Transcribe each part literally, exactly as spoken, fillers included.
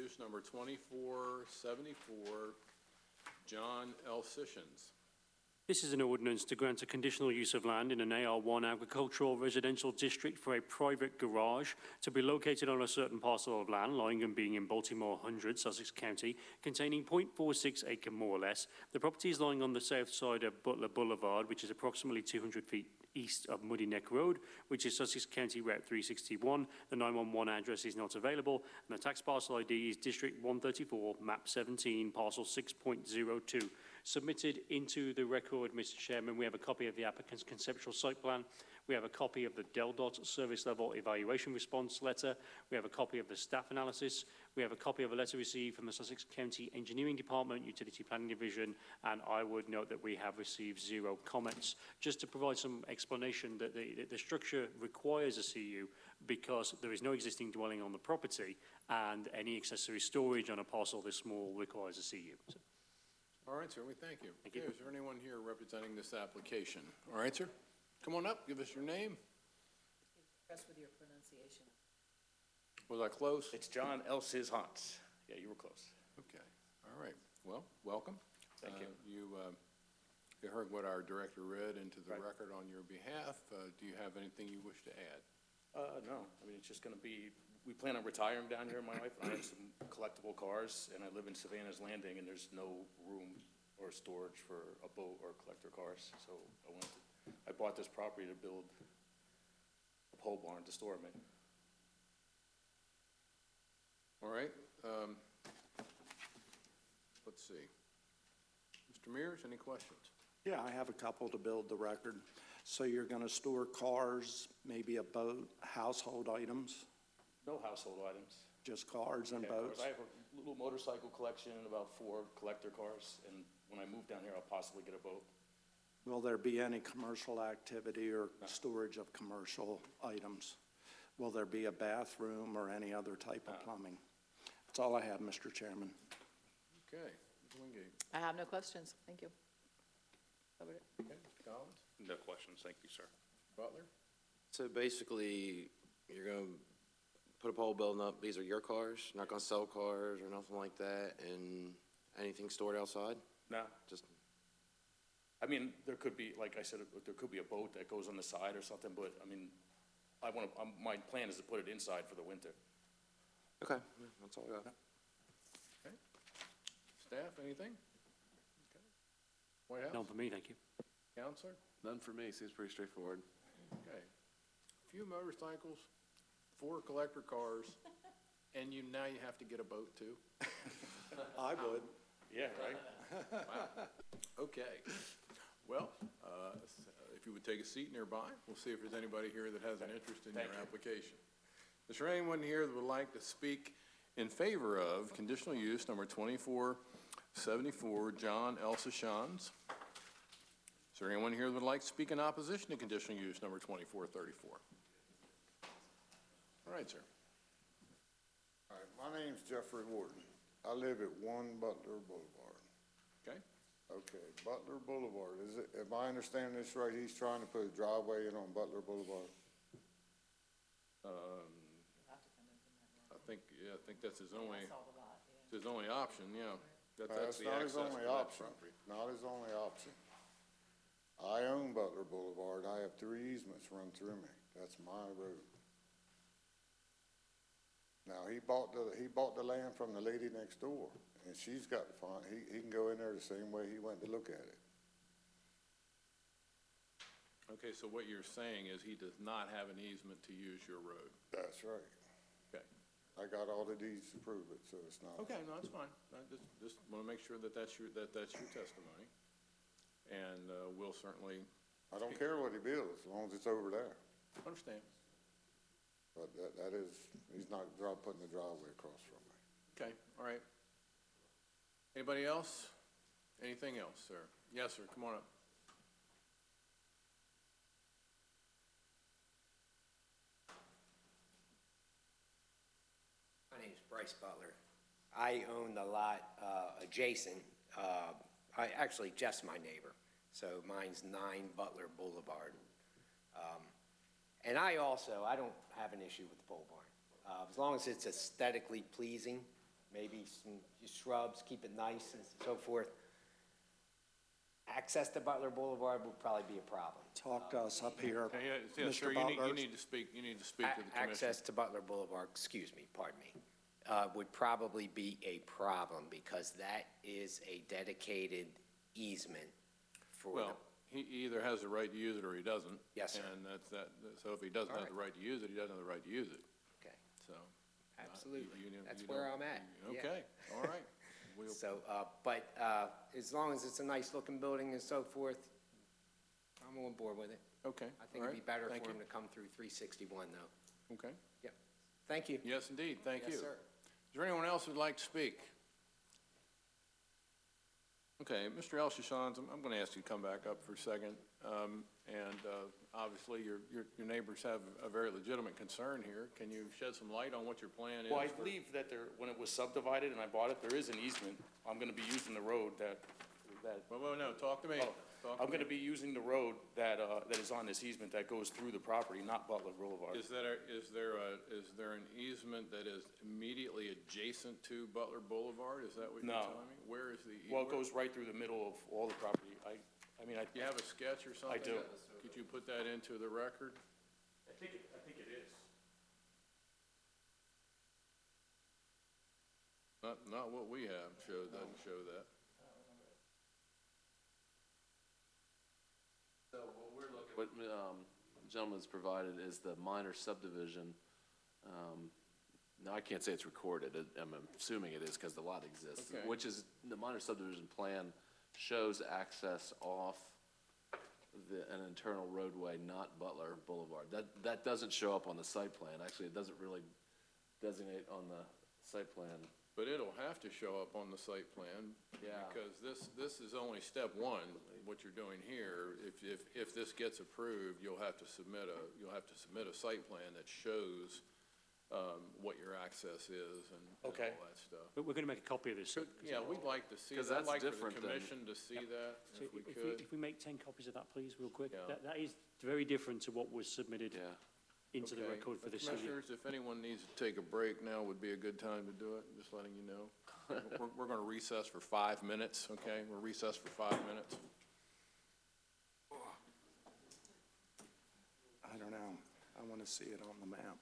use number twenty-four seventy-four, John L. Sessions. This is an ordinance to grant a conditional use of land in an A R one agricultural residential district for a private garage to be located on a certain parcel of land, lying and being in Baltimore one hundred, Sussex County, containing zero point four six acre more or less. The property is lying on the south side of Butler Boulevard, which is approximately two hundred feet east of Muddy Neck Road, which is Sussex County Route three sixty-one. The nine one one address is not available, and the tax parcel I D is District one thirty-four, Map seventeen, Parcel six point zero two. Submitted into the record, Mister Chairman, we have a copy of the applicant's conceptual site plan. We have a copy of the DELDOT service level evaluation response letter. We have a copy of the staff analysis. We have a copy of a letter received from the Sussex County Engineering Department, Utility Planning Division, and I would note that we have received zero comments. Just to provide some explanation that the, the structure requires a C U because there is no existing dwelling on the property, and any accessory storage on a parcel this small requires a C U. So. All right, sir, we thank you. Thank okay, you. Is there anyone here representing this application? All right, sir. Come on up, give us your name. Impressed with your pronunciation. Was I close? It's John L. Sessions. Yeah, you were close. Okay. All right. Well, welcome. Thank you. Uh, you, uh, you heard what our director read into the Right. record on your behalf. Uh, do you have anything you wish to add? Uh, no, I mean, it's just going to be, we plan on retiring down here, my wife. I have some collectible cars, and I live in Savannah's Landing, and there's no room or storage for a boat or collector cars. So I wanted to, I bought this property to build a pole barn to store them in. All right. Um, let's see. Mister Mears, any questions? Yeah, I have a couple to build the record. So you're going to store cars, maybe a boat, household items, No household items. just cars and Yeah, boats? I have a little motorcycle collection and about four collector cars, and when I move down here, I'll possibly get a boat. Will there be any commercial activity or No. storage of commercial items? Will there be a bathroom or any other type of No. plumbing? That's all I have, Mister Chairman. Okay. Mister Wingate. I have no questions. Thank you. Covered it. Okay. Collins? No questions, thank you, sir. Butler? So basically, you're going to put a pole building up. These are your cars, not going to sell cars or nothing like that, and anything stored outside? No, Just I mean, there could be, like I said, there could be a boat that goes on the side or something, but I mean, I want to, um, my plan is to put it inside for the winter. okay. Yeah, that's all I got. Okay. Staff, anything? Okay. White House? None for me, thank you. Counselor? None for me. Seems pretty straightforward. Okay. A few motorcycles, four collector cars, and you now you have to get a boat too. I would. Yeah, right? Wow. Okay. Well, uh, if you would take a seat nearby, we'll see if there's anybody here that has an interest in Thank your you. application. Is there anyone here that would like to speak in favor of conditional use number twenty-four seventy-four, John L. Sessions? Is there anyone here that would like to speak in opposition to conditional use number twenty-four thirty-four? All right, sir. All right, my name's Jeffrey Warden. I live at one Butler Boulevard. Okay. Okay, Butler Boulevard, is it, if I understand this right, he's trying to put a driveway in on Butler Boulevard? Um, I think, yeah, I think that's his only, That's all the lot, yeah. it's his only option, yeah. That- Uh, That's That's the not his access only to that option, property. not his only option. I own Butler Boulevard, I have three easements run through me, that's my road. Now, he bought the, he bought the land from the lady next door, and she's got to find, he, he can go in there the same way he went to look at it. Okay, so what you're saying is he does not have an easement to use your road? That's right. Okay. I got all the deeds to prove it, so it's not. Okay, no, that's fine. I just, just want to make sure that that's your, that that's your testimony. And, uh, we'll certainly I don't care what he builds, as long as it's over there. understand. But that, that is, he's not dri putting the driveway across from me. Okay, all right. Anybody else? Anything else, sir? Yes, sir, come on up. My name is Bryce Butler. I own the lot uh, adjacent. Uh, I actually Jeff's my neighbor, so mine's nine Butler Boulevard. Um, and I also I don't have an issue with the pole barn uh, as long as it's aesthetically pleasing, maybe some shrubs, keep it nice and so forth. Access to Butler Boulevard would probably be a problem. Talk to us up here. Yeah, yeah, yeah, sir, Mister you need, you Butler. need to speak, you need to speak A- to the commission. Access to Butler Boulevard, excuse me, pardon me, uh, would probably be a problem because that is a dedicated easement for the, Well, he either has the right to use it or he doesn't. Yes, sir. And that's that, so if he doesn't All have the right to use it, he doesn't have the right to use it, okay, so. uh, absolutely. you- you know- That's you where don't- I'm at. Yeah. Okay, all right. We'll, So, uh, but, uh, as long as it's a nice looking building and so forth, I'm on board with it. okay, I think all it'd be right, better thank for you. him to come through three sixty-one though. Okay, Yep. Thank you. yes, indeed, thank you. Yes, sir. Is there anyone else who'd like to speak? Okay, Mister El-Shishans, I'm, I'm gonna ask you to come back up for a second. Um, and, uh, obviously, your, your, your neighbors have a very legitimate concern here. Can you shed some light on what your plan is? Well, I for- believe that there, when it was subdivided and I bought it, there is an easement. I'm gonna be using the road that, that, Well, well, no, talk to me. oh, Talk I'm to gonna me. be using the road that, uh, that is on this easement that goes through the property, not Butler Boulevard. Is that, a- is there a, is there an easement that is immediately adjacent to Butler Boulevard? Is that what you're No. telling me? Where is the? Well, it where- goes right through the middle of all the property. I, I mean, I. You have a sketch or something? do. Could you put that into the record? I think it, I think it is. Not, not what we have showed, doesn't show that. So what we're looking. What, um, the gentleman's provided is the minor subdivision. Um, now, I can't say it's recorded, It- I'm assuming it is because the lot exists. Okay. Which is, the minor subdivision plan shows access off the, an internal roadway, not Butler Boulevard. That, that doesn't show up on the site plan. Actually, it doesn't really designate on the site plan. But it'll have to show up on the site plan. Yeah. Because this, this is only step one, what you're doing here. If, if, if this gets approved, you'll have to submit a, you'll have to submit a site plan that shows, um, what your access is and and Okay. all that stuff. But we're going to make a copy of this. sir. Yeah, we'd like to see 'Cause that. I'd that's like for the different than- commission to see that, So if we if we, could. if we make ten copies of that, please, real quick. Yeah. That, that is very different to what was submitted Yeah. into the Okay. record for Uh, this. so you- Commissioners, if anyone needs to take a break now would be a good time to do it, just letting you know. We're, we're gonna recess for five minutes, okay? We'll recess for five minutes. I don't know. I want to see it on the map.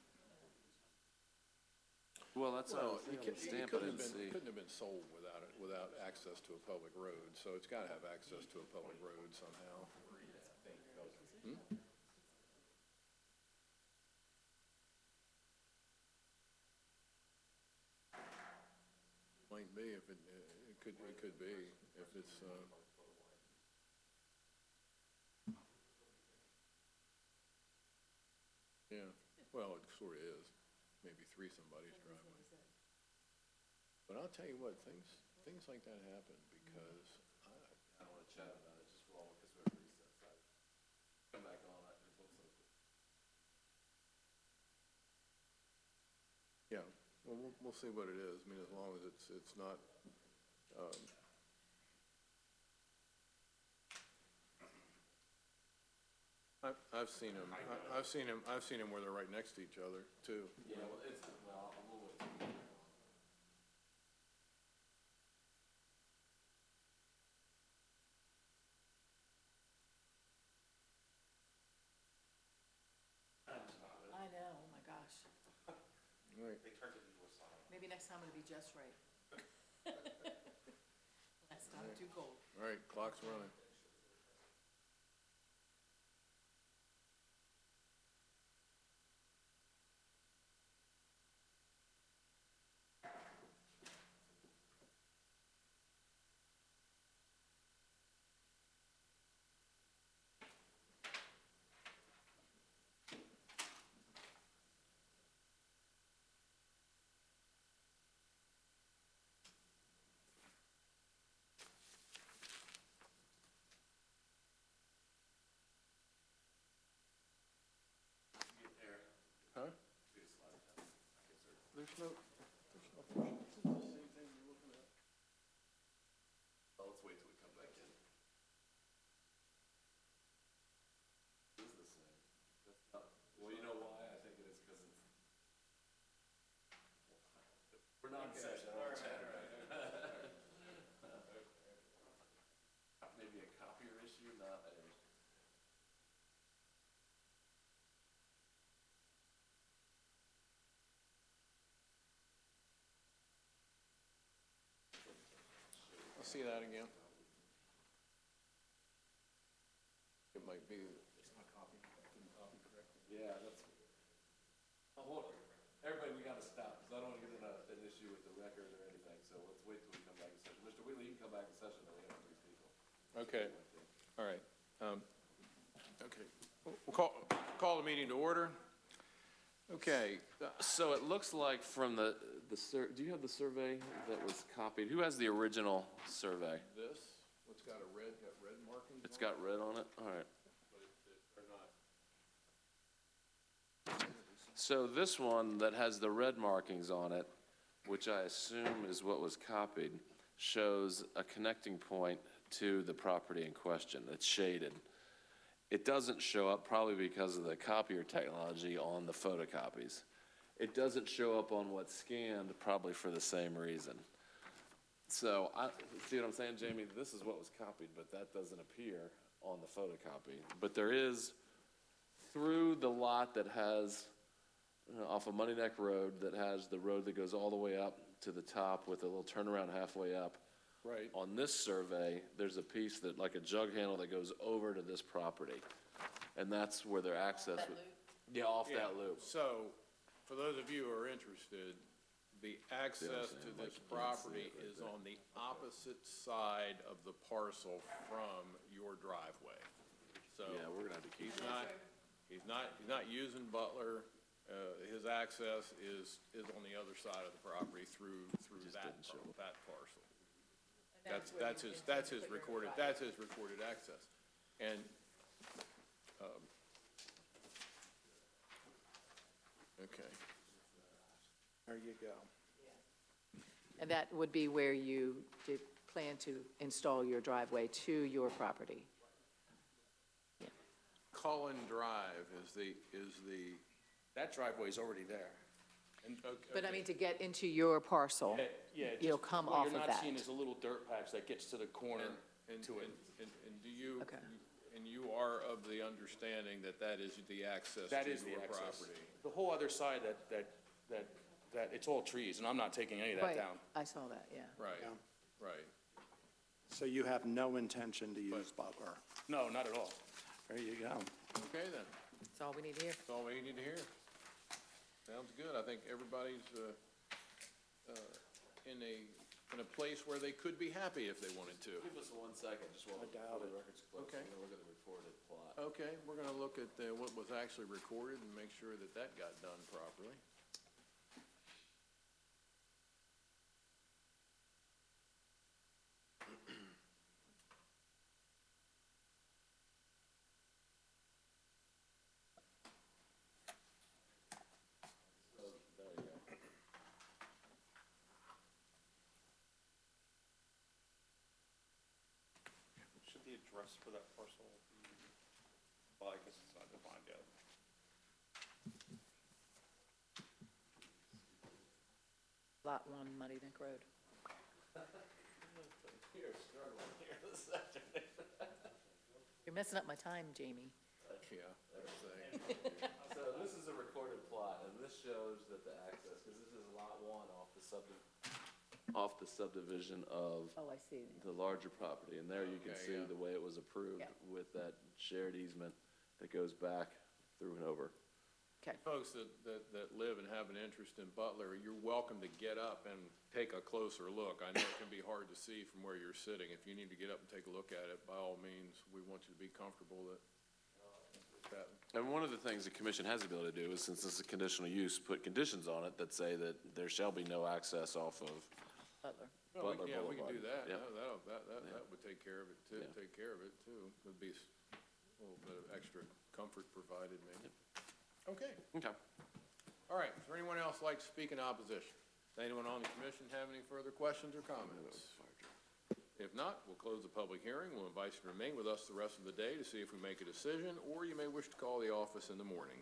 Well, that's what I Well, was it thinking, cou- the it stamp, I couldn't have didn't been, see. couldn't have been sold without it, without access to a public road, so it's gotta have access to a public road somehow. Hmm? Might be if it, it could, it could be, if it's, uh. Yeah, well, it sort of is, maybe three somebody's driveway. But I'll tell you what, things, things like that happen because I, I don't want to chat about it, just roll, because we're recessed. Come back on, it looks like. yeah, well, we'll, we'll see what it is. I mean, as long as it's, it's not, um, I've, I've seen them, I- I've seen them, I've seen them where they're right next to each other too. Yeah, well, it's, well, we'll wait. I know, oh my gosh. Right. Maybe next time it'll be just right. Last time, too cold. All right, clock's running. Huh? There's no, there's nothing. Same thing you're looking at. Oh, let's wait till we come back in. This is the same. That's not, well, you know why? I think it is because it's. We're not in session, I don't check. No, I didn't. Let's see that again. It might be, Yeah, that's, oh, hold on. Everybody, we gotta stop, because I don't want to get in a, an issue with the record or anything, so let's wait till we come back in session. Mister Wheatley, you can come back in session, then we have three people. okay, all right. Um, Okay, we'll call, call the meeting to order. Okay, uh, So it looks like from the, the sur, do you have the survey that was copied? Who has the original survey? this, what's got a red, got red markings It's on it? got red on it? All right. Or not? So this one that has the red markings on it, which I assume is what was copied, shows a connecting point to the property in question. It's shaded. It doesn't show up probably because of the copier technology on the photocopies. It doesn't show up on what's scanned probably for the same reason. So I, see what I'm saying, Jamie? This is what was copied, but that doesn't appear on the photocopy. But there is, through the lot that has, you know, off of Money Neck Road, that has the road that goes all the way up to the top with a little turnaround halfway up. Right. On this survey, there's a piece that, like a jug handle that goes over to this property. And that's where their access That would. loop? Yeah, off Yeah, that loop. So, for those of you who are interested, the access to saying? this Like, you can't see property it right is there. on the opposite side of the parcel from your driveway. So, Yeah, we're gonna have to keep he's that. not, he's not, he's not using Butler. Uh, his access is, is on the other side of the property through, through Just that, didn't show par- that parcel. And That's, where that's you his, intend that's to his put your recorded, driveway. that's his recorded access. And, um, okay. There you go. And that would be where you did plan to install your driveway to your property? Cullen Drive is the, is the, That driveway's already there. And, okay. But I mean, to get into your parcel, yeah, yeah, you'll just come what off of you're not that. seeing is a little dirt patch that gets to the corner And, to it. and, and do you, Okay. and you are of the understanding that that is the access to That is the your access. property? The whole other side that, that, that, that, it's all trees, and I'm not taking any of that Right, down. I saw that, yeah. Right, Yeah. right. So you have no intention to use Butler. No, not at all. There you go. Okay, then. That's all we need to hear. That's all we need to hear. Sounds good. I think everybody's, uh, uh, in a, in a place where they could be happy if they wanted to. Give us one second, just while I doubt the it. record's closed. Okay. We're gonna look at the recorded plot. Okay, we're gonna look at, uh, what was actually recorded and make sure that that got done properly. There you go. Should the address for that parcel be, well, I guess it's not defined yet. Lot one, Muddy Neck Road. You're struggling here this afternoon. You're messing up my time, Jamie. Yeah, that's the, So this is a recorded plot, and this shows that the access, because this is lot one off the subdi, off the subdivision of Oh, I see. the larger property, and there you can Okay, see yeah. the way it was approved Yeah. with that shared easement that goes back through and over. Okay. folks that, that, that live and have an interest in Butler, you're welcome to get up and take a closer look. I know it can be hard to see from where you're sitting. If you need to get up and take a look at it, by all means, we want you to be comfortable that, that, And one of the things the commission has the ability to do is, since this is a conditional use, put conditions on it that say that there shall be no access off of, Butler. well, we- Butler yeah, we can do Boulevard. that. Yeah. That, that'll- that, that, Yeah. that would take care of it too, Yeah. take care of it too. Would be s- a little bit of extra comfort provided maybe. Okay. okay. All right, is there anyone else like to speak in opposition? Does anyone on the commission have any further questions or comments? If not, we'll close the public hearing. We'll invite you to remain with us the rest of the day to see if we make a decision, or you may wish to call the office in the morning.